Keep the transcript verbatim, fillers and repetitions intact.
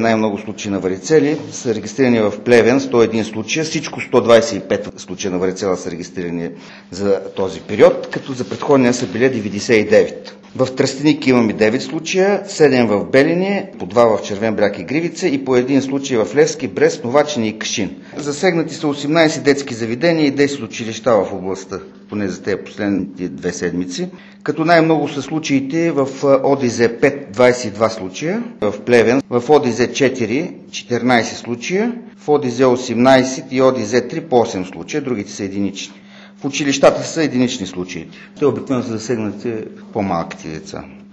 Най-много случаи на варицели са регистрирани в Плевен, сто и един случая. Всичко сто двадесет и пет случая на варицела са регистрирани за този период, като за предходния са били деветдесет и девет. В Тръстеник имаме девет случая, седем в Белене, по два в Червен бряг и Гривица и по един случай в Левски, Брест, Новачене и Кашин. Засегнати са осемнадесет детски заведения и десет училища в областта, поне за тези последните две седмици. Като най-много са случаите в ОДЗ пет, двадесет и два случая, в Плевен, в ОДЗ четири, четиринадесет случая, в ОДЗ осемнадесет и ОДЗ три по осем случая, другите са единични. В училищата са единични случаи. Те обикновено са засегнати по-малките деца.